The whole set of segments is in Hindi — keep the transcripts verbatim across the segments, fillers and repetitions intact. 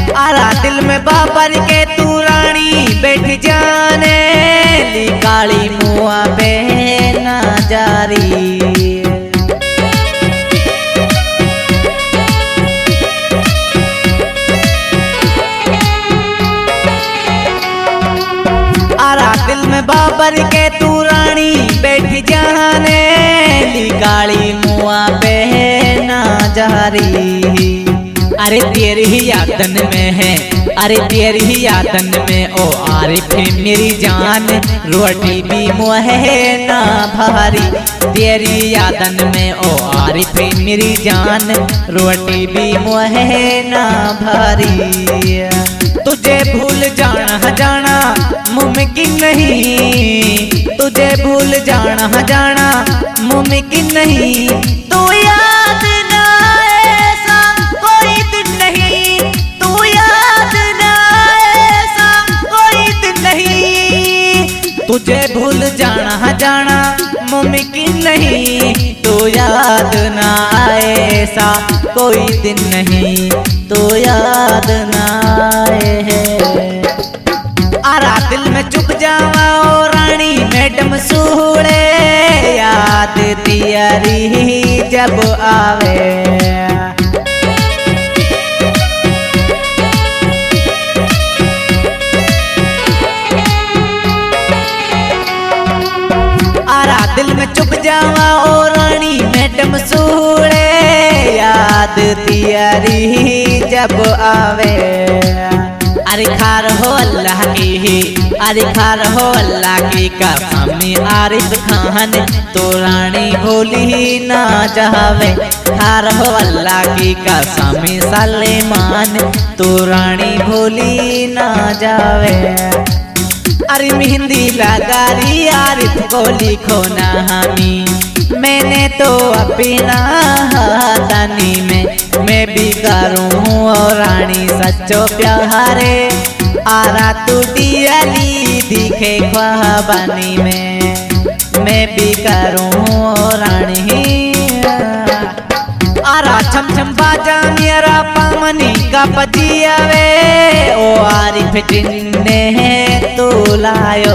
आरा दिल में बाबर के तू रानी बैठ जाने ली काली मुआ पे ना जारी। आरा दिल में बाबर के तू रानी बैठ जाने ली काली मुआ पे ना जारी। अरे तेरी ही यादन में है, अरे तेरी ही यादन में ओ आरिफ मेरी जान रोटी भी मुहे ना भारी। तेरी यादन में ओ आरिफ मेरी जान रोटी भी मुहे ना भारी। तुझे भूल जाना जाना मुमकिन नहीं, तुझे भूल जाना जाना मुमकिन नहीं। तू याद ना ऐसा कोई दिन नहीं, तू याद ना ऐसा कोई दिन नहीं। तुझे भूल जाना जाना मुमकिन नहीं, तू याद ना ऐसा कोई दिन नहीं, तू याद ना आए। आरा दिल में चुप जावा ओ रानी मैडम सूड़े याद तियारी जब आवे। आरा दिल में चुप जावा ओ रानी मैडम सूड़े याद तियारी जब आवे। अरे खार हो अल्लाह की, अरे खार हो अल्लाह की कसमी आरिफ खान तो रानी भूली ना जावे। खार हो अल्लाह की कसमी सलेमान तो रानी भूली ना जावे। अरे मेहंदी लगारी आरिफ को लिखो ना हमी, मैंने तो अपना हाथानी में मैं भी करूँ और रानी सच्चो प्यारे। आरा तू दियाली दिखे ख्वाबानी में मैं भी करूँ और रानी। आरा छम छम बाजा मेरा पामनी का पजिया वे ओ आरिफ जिन्ने तो लायो।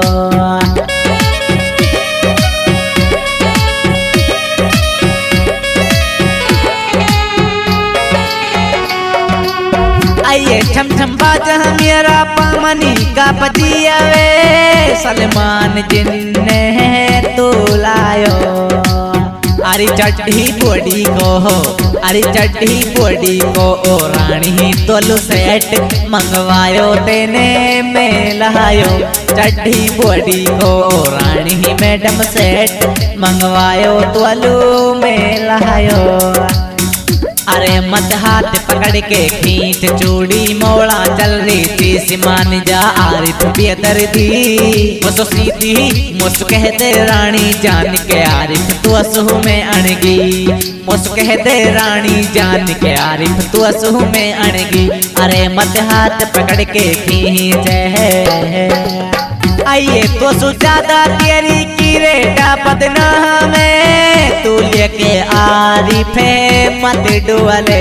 आइए छम छम बाजा मेरा पामनी का पजिया वे सलमान जिन्ने तो लायो। अरे चट्टी पोड़ी को हो, अरे चट्टी पोड़ी को ओ रानी तोलू सेट मंगवायो तेने में लहायो। चट्टी पोड़ी को ओ रानी मैडम सेट मंगवायो तोलू में लहायो। अरे मत हाथ पकड़ के खींच चूड़ी मोड़ा चल रही थी सिमान जा आरिफ बेदर्दी। मुझसे सीधी मुझसे कहते रानी जान के आरिफ तू असहू में अणगी। मुझसे कहते रानी जान के आरिफ तू असहू में अणगी। अरे मत हाथ पकड़ के खींच है। आइए तो सुजादा तेरी की रेटा बदनाम है तू लेके आरिफ मत डुअले।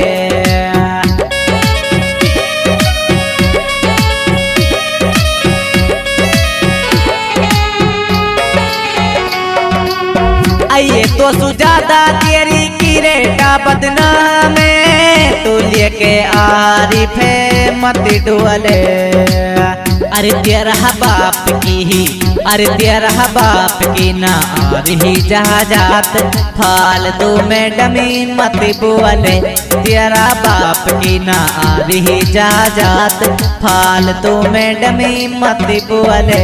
आइए तो सुजादा तेरी की रेटा बदनाम है तू लेके आरिफ मत डुअले। अरे तेरा बाप की ही, अरे तेरा बाप की ना आ रही जहाजात फालतू में डमी मत बोले। तेरा बाप की ना आ रही जहाजात फालतू में डमी मत बोले।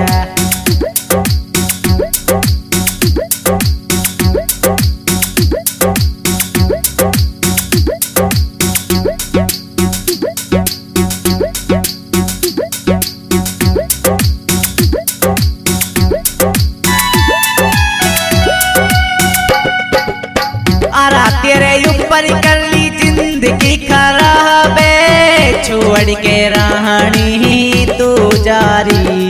तेरे ऊपर कर ली जिंदगी खराब छोड़ के रानी तू जारी।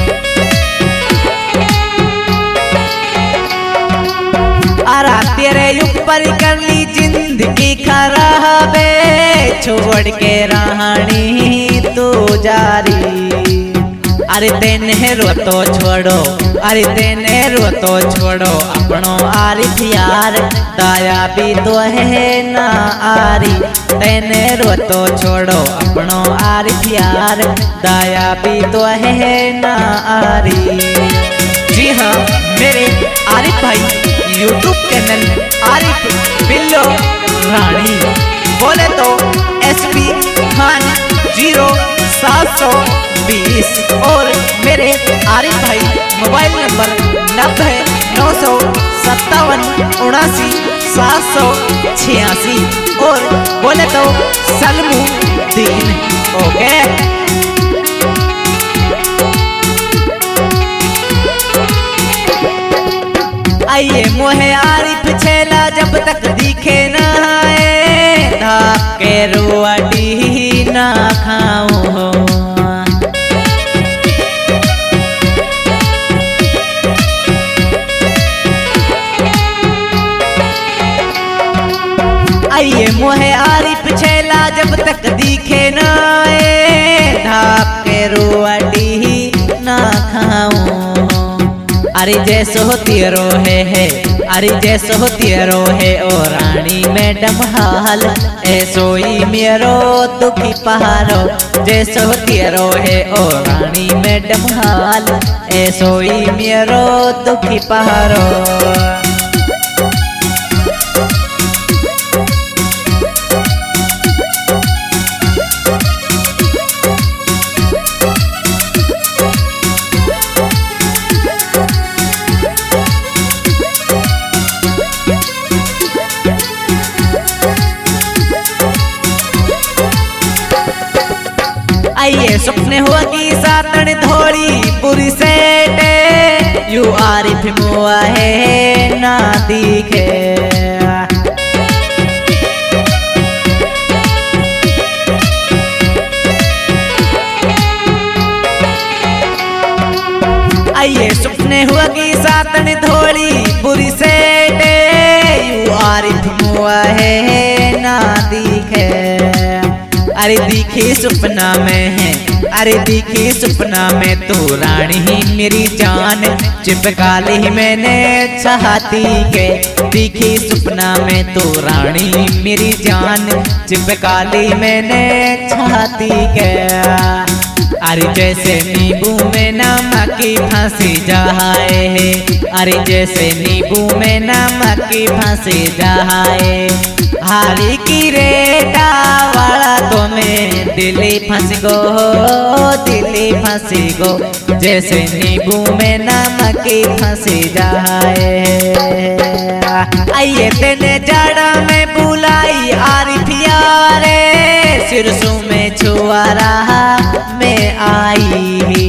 अरा तेरे ऊपर कर ली जिंदगी खराब छोड़ के रानी तू जारी। अरे तेने रो तो छोड़ो, अरे तेने रो तो छोड़ो अपनो आरिफ यार, दाया भी तो है ना आरी। तेने रो तो छोड़ो अपनो आरिफ यार, दाया भी तो है ना आरी। जी हाँ मेरे आरिफ भाई यूट्यूब चैनल आरिफ बिल्लो रानी, बोले तो एस पी खान जीरो सात सौ बीस, और मेरे आरिफ भाई मोबाइल नंबर नब्बे नौ सौ सत्तावन उनासी सात सौ छियासी, और बोले तो सलमू दीन। ओके आइए मोहे आरिफ छेला जब तक दिखे ना आए, धाके रोटी ना खाऊं हो। आइए मोहे आरिफ छेला जब तक दिखे ना आए, धाके रोटी ना खाऊं। अरे जैसो तेरो है है, अरे जैसो तेरो है ओ रानी मैडम हाल, ऐसो ही मेरो दुखी पहाड़ो। जैसो तेरो है ओ रानी मैडम हाल, ऐसो ही मेरो दुखी पहाड़ो। आइए सपने हुआ की सातन धोड़ी पूरी सेटे, यू आरिफ मुआ है ना दिखे। आइए सपने हुआ की सातन धोड़ी पूरी सेटे, यू आरिफ मुआ है ना दिखे। अरे दिखी सपना में है, अरे दिखी सपना में तू रानी ही मेरी जान, चिपका ली मैंने चाहती के। दिखी सपना में तू रानी मेरी जान, चिपका ली मैंने चाहती के। अरे जैसे नींबू में नमक की फांसी जाए है, अरे जैसे नींबू में नमक की फांसी जाए। हारी की रेटा वाला तो में दिल्ली फंस गो, दिल्ली फंसी गो, जैसे नींबू में नमक की फांसी जाए। आइए तेने जाड़ा में बुलाई आरिफ यारे, सिरसों में छुआ रहा मैं आई।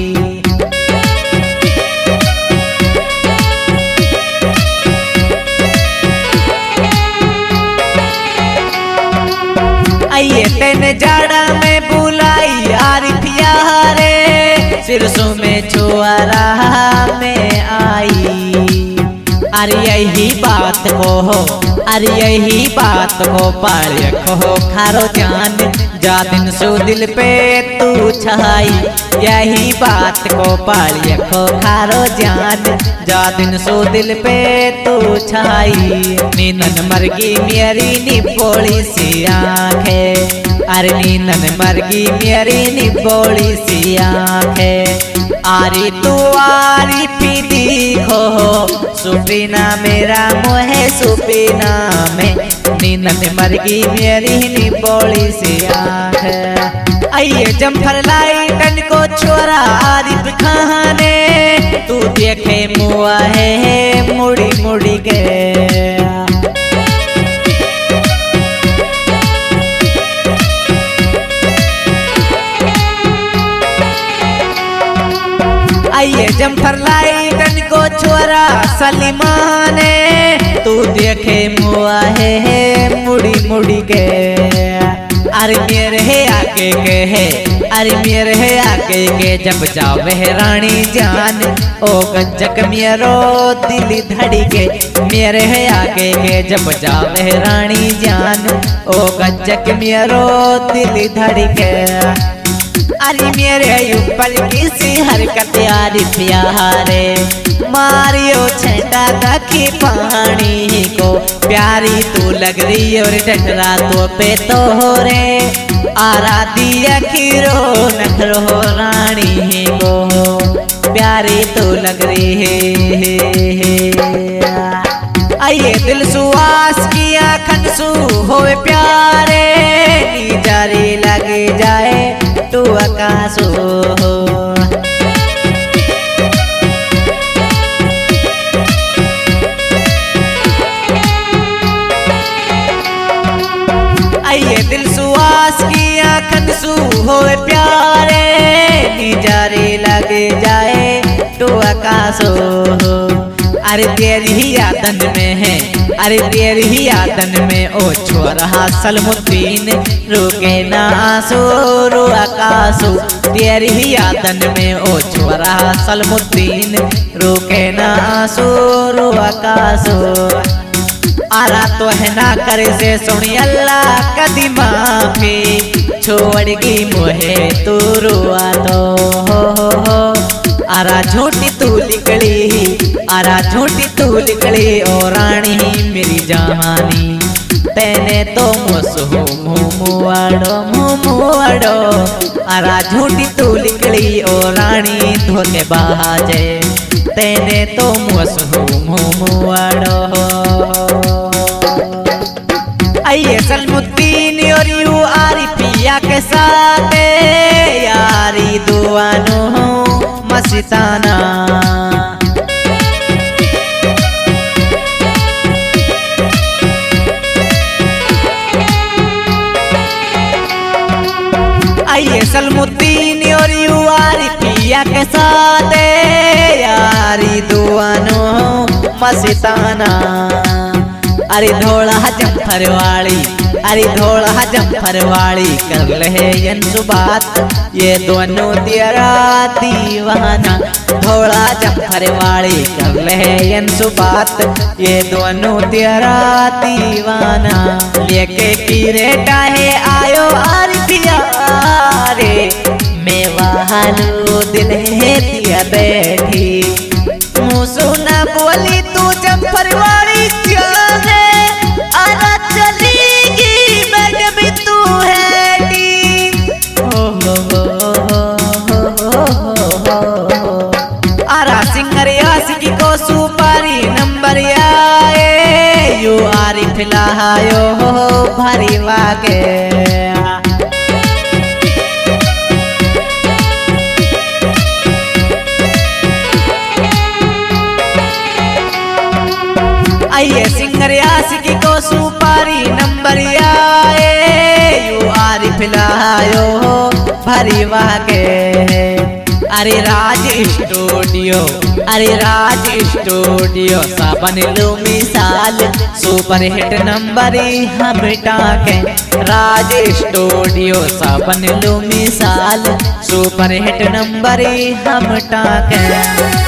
आइए तेने जाड़ा में बुलाई आरिफ यारे, सिरसों में छुआ रहा मैं आई। अरे यही बात को हो, अरे यही बात को पाल को खारो जान, जा दिन सो दिल पे तू छाई। यही बात को पाल को खारो जान, जा दिन सो दिल पे तू छाई। नींदन मरगी मेरी निपोली सी आंखें, अरे नींदन मरगी मेरी निपोली सी आंखें। आरी तू आरी पी दिखो सुपीना मेरा मोहे सुपीना में, नींदन मरगी मेरी निपोली सी आंख। आइए जम्फर लाई टन को छोरा आरिफ खाने, तू देखे मुआ है मुड़ी मुड़ी के। आइए जम्फर लाई टन को छोरा सलीमाने, तू देखे मुआ है मुड़ी मुड़ी के। अरे मेरे है आके के है, अरे मेरे है आके के जब जावे रानी जान ओ गंजक मेरो दिल धड़ी के। मेरे है आके के जब जावे रानी जान ओ गंजक मेरो दिल धड़ी के। अरे मेरे ऊपर किसी हरकत यारी प्यारे मारियो छेटा दखी पानी को। प्यारी तू लग रही और डटरा तो पे तो हो रे आरा दिया खीरो नखरो रानी को। प्यारी तू लग रही है आइए दिल सुहास किया खनसू होए प्यारे जारी लगे जाए तू आकाशो। आइए दिल सुहास की आँखन सू होए प्यारे निजारे लगे जाए तो आकाशो। अरे तेरी ही यादन में है, अरे तेरी ही यादन में ओ छोरा सलमुद्दीन रुके ना आंसू रो आकाशो। तेरी ही यादन में ओ छोरा सलमुद्दीन रुके ना आंसू रो आकाशो। आरा तो है ना करे से सुनी अल्लाह कदी माफी छोड़ गई मोहे तू रुआ तो हो हो हो। आरा झूठी तू निकली, आरा झूठी तू निकली ओ रानी मेरी जवानी। तेने तो मुसो मुमुआड़ो मुमुआड़ो आरा झूठी तू निकली ओ रानी धोने बाजे। तेने तो मुसो मुमुआड़ो आइए सलमुद्दीन और यू आरिफिया के साथ यारी दुआनो मस्ताना। आइए सलमुद्दीन और यू आरिफिया के साथ यारी दुआनो मस्ताना। अरे धोला जम्फर वाली, अरे धोला जम्फर वाली कर ले यंसु बात ये दोनों तेरा दीवाना। धोला जम्फर वाली कर ले यंसु बात ये दोनों तेरा दीवाना। लेके कीरे टाहे आयो आरिफिया रे मैं वहालू दिल है दिया बैठी। मुँह सुना बोली तू जम्फर वाली जाने आरा चलेगी मैं भी तू है डी। हो हो हो हो हो आरा सिंगर यासिकी को सुपारी नंबर आए यू आरिफ लायो भारी वागे। आइए सिंगर यासिकी को सुपारी नंबर आए यू आरिफ लायो भारी वागे। अरे राज स्टूडियो, अरे राज स्टूडियो साबन लो मिसाल सुपर हिट नंबर हम टाके। राज स्टूडियो साबन लो मिसाल सुपर हिट नंबर हम टाके।